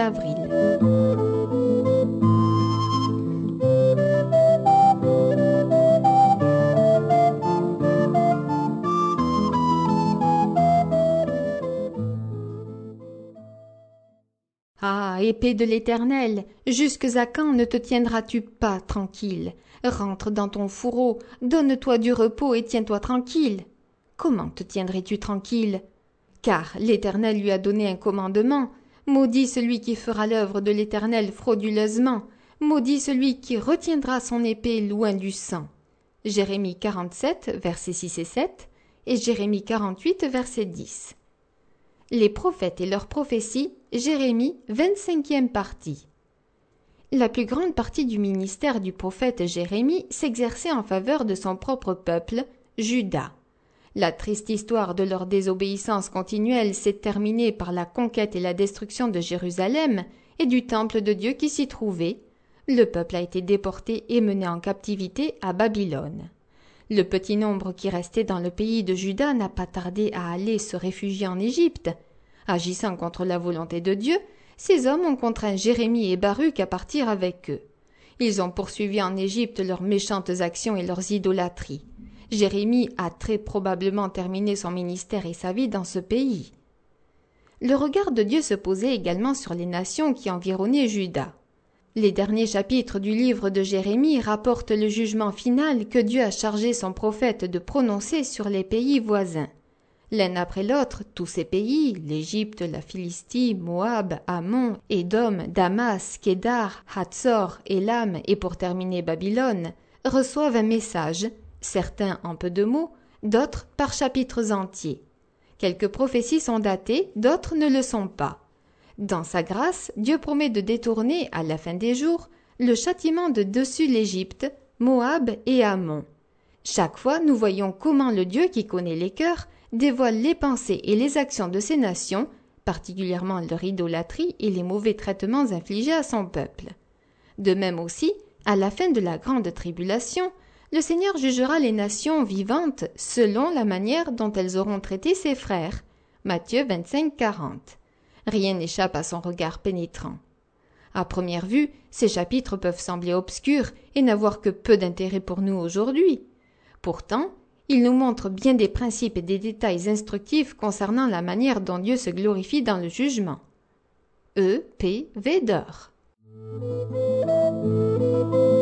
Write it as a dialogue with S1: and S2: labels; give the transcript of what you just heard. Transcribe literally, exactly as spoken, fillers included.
S1: avril. Ah, épée de l'Éternel, jusque à quand ne te tiendras-tu pas tranquille? Rentre dans ton fourreau, donne-toi du repos et tiens-toi tranquille. Comment te tiendrais-tu tranquille? Car l'Éternel lui a donné un commandement. Maudit celui qui fera l'œuvre de l'Éternel frauduleusement. Maudit celui qui retiendra son épée loin du sang. Jérémie quarante-sept, versets six et sept, et Jérémie quarante-huit, verset dix. Les prophètes et leurs prophéties, Jérémie, vingt-cinquième partie. La plus grande partie du ministère du prophète Jérémie s'exerçait en faveur de son propre peuple, Juda. La triste histoire de leur désobéissance continuelle s'est terminée par la conquête et la destruction de Jérusalem et du temple de Dieu qui s'y trouvait. Le peuple a été déporté et mené en captivité à Babylone. Le petit nombre qui restait dans le pays de Juda n'a pas tardé à aller se réfugier en Égypte. Agissant contre la volonté de Dieu, ces hommes ont contraint Jérémie et Baruch à partir avec eux. Ils ont poursuivi en Égypte leurs méchantes actions et leurs idolâtries. Jérémie a très probablement terminé son ministère et sa vie dans ce pays. Le regard de Dieu se posait également sur les nations qui environnaient Juda. Les derniers chapitres du livre de Jérémie rapportent le jugement final que Dieu a chargé son prophète de prononcer sur les pays voisins. L'un après l'autre, tous ces pays, l'Égypte, la Philistie, Moab, Ammon, Édom, Damas, Kédar, Hatzor, Élam et pour terminer Babylone, reçoivent un message, certains en peu de mots, d'autres par chapitres entiers. Quelques prophéties sont datées, d'autres ne le sont pas. Dans sa grâce, Dieu promet de détourner, à la fin des jours, le châtiment de dessus l'Égypte, Moab et Ammon. Chaque fois, nous voyons comment le Dieu qui connaît les cœurs dévoile les pensées et les actions de ces nations, particulièrement leur idolâtrie et les mauvais traitements infligés à son peuple. De même aussi, à la fin de la grande tribulation, le Seigneur jugera les nations vivantes selon la manière dont elles auront traité ses frères. Matthieu vingt-cinq, quarante. Rien n'échappe à son regard pénétrant. À première vue, ces chapitres peuvent sembler obscurs et n'avoir que peu d'intérêt pour nous aujourd'hui. Pourtant, ils nous montrent bien des principes et des détails instructifs concernant la manière dont Dieu se glorifie dans le jugement. E. P. Vedder.